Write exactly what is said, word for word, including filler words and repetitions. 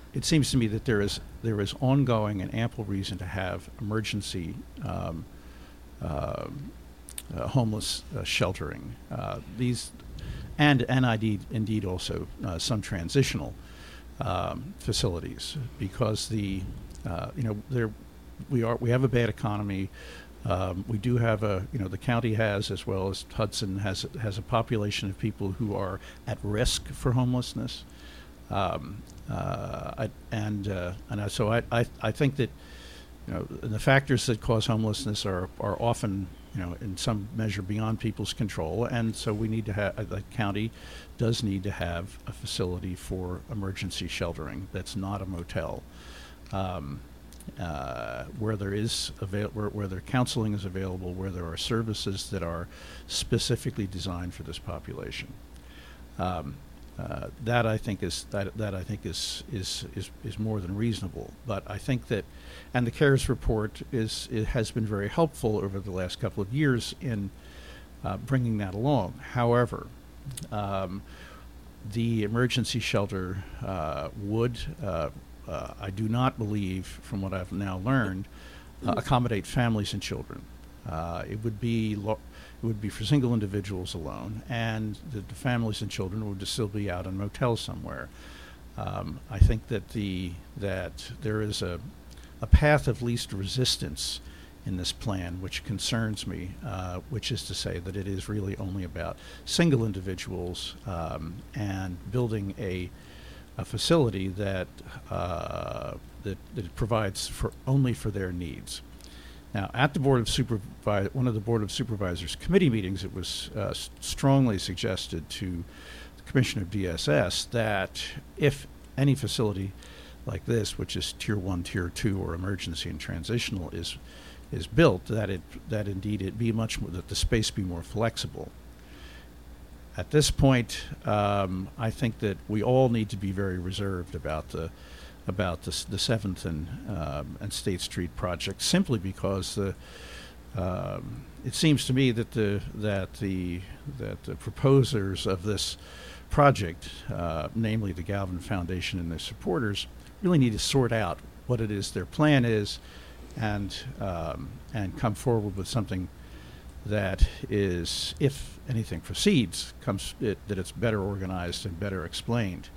it seems to me that there is there is ongoing and ample reason to have emergency um, uh, uh, homeless uh, sheltering. Uh, these and and indeed indeed also uh, some transitional um, facilities, because the uh, you know there we are we have a bad economy. Um, we do have a, you know, the county has, as well as Hudson has has a population of people who are at risk for homelessness, um, uh, I, and uh, and I, so I, I I think that, you know, the factors that cause homelessness are are often, you know, in some measure beyond people's control, and so we need to have, the county does need to have a facility for emergency sheltering that's not a motel. Um, Uh, where there is avail- where, where there counseling is available, where there are services that are specifically designed for this population. Um, uh, that I think is that that I think is, is is is more than reasonable. But I think that, and the CARES report is it has been very helpful over the last couple of years in uh, bringing that along. However, um, the emergency shelter uh, would. Uh, Uh, I do not believe, from what I've now learned, uh, accommodate families and children. Uh, it would be lo- it would be for single individuals alone, and the, the families and children would still be out in motels somewhere. Um, I think that the that there is a a path of least resistance in this plan, which concerns me, uh, which is to say that it is really only about single individuals um, and building a a facility that uh, that that provides for only for their needs. Now, at the board of supervi- one of the board of supervisors committee meetings, it was uh, s- strongly suggested to the commissioner of D S S that if any facility like this, which is tier one, tier two, or emergency and transitional, is is built, that it that indeed it be much more, that the space be more flexible. At this point, um, I think that we all need to be very reserved about the about the, the Seventh and um, and State Street project, simply because the um, it seems to me that the that the that the proposers of this project, uh, namely the Galvin Foundation and their supporters, really need to sort out what it is their plan is, and um, and come forward with something that is, if anything proceeds, comes it, that it's better organized and better explained.